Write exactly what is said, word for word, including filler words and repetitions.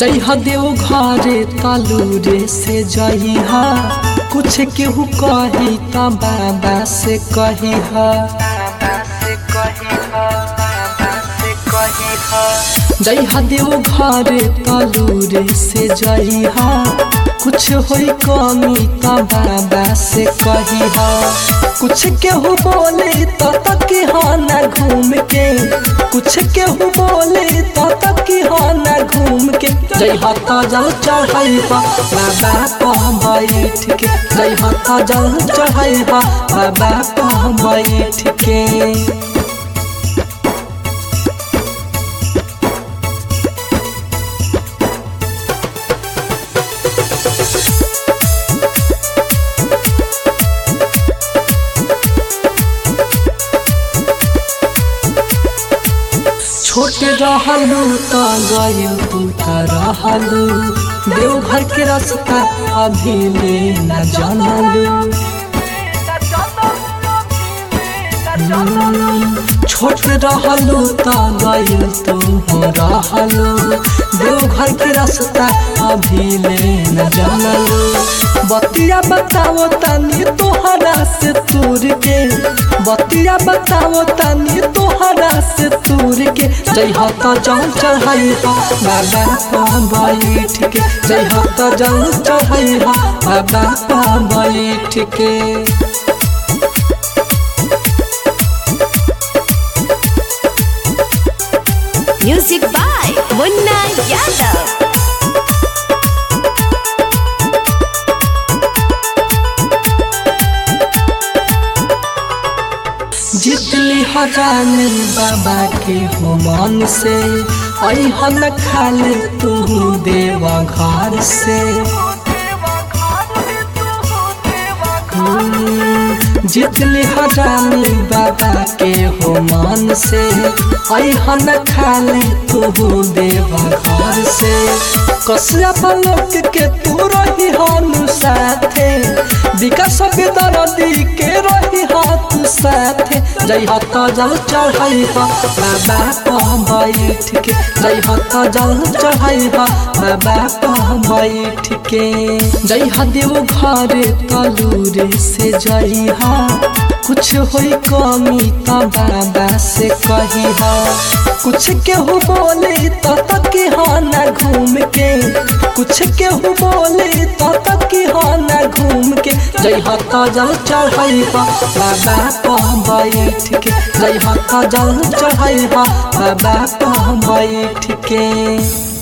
जइहा देव घरे तालूरे से जइहा कुछ केहू कही त बाबा से कहिहा जइहा देव घरे तालूरे से जइहा कुछ होई कमी त बाबा से कहिहा कुछ केहू बोले तो तकिहा ना घूम के कुछ केहू बोले तो तकिहा ना घूम के जइहा त जल चढ़ाइबा बाबा पर बैठ के जइहा त जल चढ़ाइबा बाबा पर बैठ के छोटे रहलू त गइल तू त रहलू देवघर के रास्ता अभी ले न जानलू छोट रहलू त गइल तू रहलू देवघर के रास्ता अभी ले न जानलू बतिया बताओ तनी तोहरा से तूर के बतिया बताओ तनी तोहरा से तूर के जइहा त जल चढ़ाइहा बाबा पर बैठ के जइहा त जल चढ़ाइहा बाबा पर बैठ के Music by Munna Yadav. जितली हजान बाबा के हो मन से अहन खाले तू देवा घर से जितली हजान बाबा के हो मन से अहन खाले तू देवा घर से कसया पलक के तू रही हनु साथे विकास दरदी के रही हाथ साथे जइहा त जल चढ़ाइहा बाबा पर बैठ के जइहा त जल चढ़ाइहा बाबा पर बैठ के जइहा देव घरे तालूरे से जइहा कुछ होई कमी त बाबा से कहिहा कुछ केहू बोले तो तकिहा ना घूम के कुछ केहू बोले तो तकिहा ना घूम के जइहा त जल चढ़ाइहा बाबा पर बैठ के जइहा त जल चढ़ाइहा बाबा पर बैठ के।